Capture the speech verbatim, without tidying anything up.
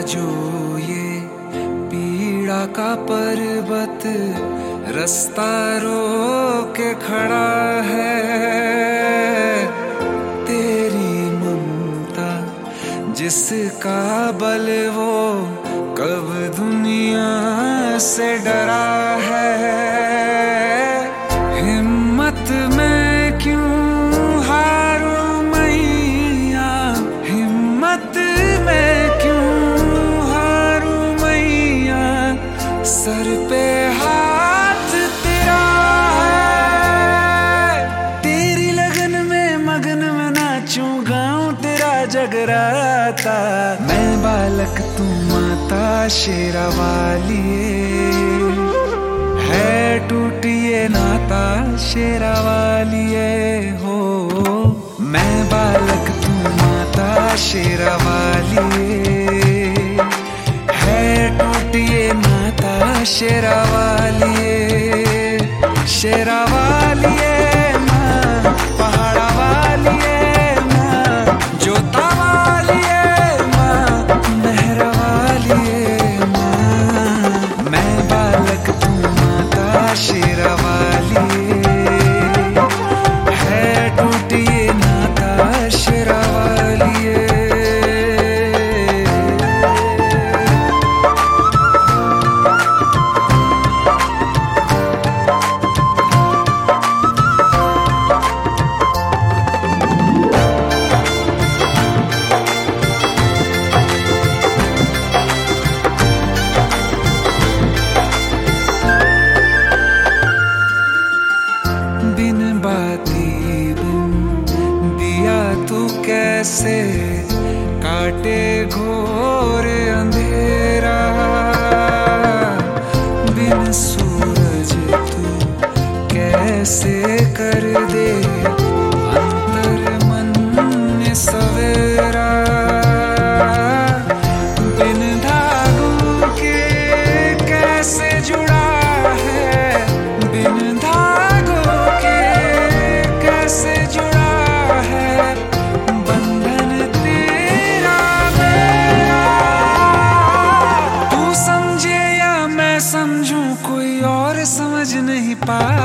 जो ये पीड़ा का पर्वत रास्ता रोक के खड़ा है, तेरी ममता जिसका बल वो कब दुनिया से डरा है। हिम्मत में क्यों हारूं मैया, हिम्मत में क्यों हारूं मैया, सर पे हाथ तेरा है। तेरी लगन में मगन में नाचूं गाऊं तेरा जगराता, मैं बालक तू माता शेरा वालिए, है टूटिए नाता शेरा वालिए हो। मैं बालक तू माता शेरा वालिए, है टूटिए नाता शेरा वालिए, शेरा वालिए माँ, पहाड़ा वालिए माँ, जोता वालिए माँ, मेहरा वालिए माँ। मैं बालक तू माता शेरा वालिए, है टूटिए नाता शेरा वालिए। बिन बाती बिन दिया तू कैसे काटे घोर अंधेरा, बिन सूरज तू कैसे कर दे अंतर मन में सवेरा। बिन धागों के कैसे जुड़ा है, बिन धागों के कैसे जुड़ा है, बंधन तेरा मेरा। तू समझे या मैं समझूं कोई और समझ नहीं पा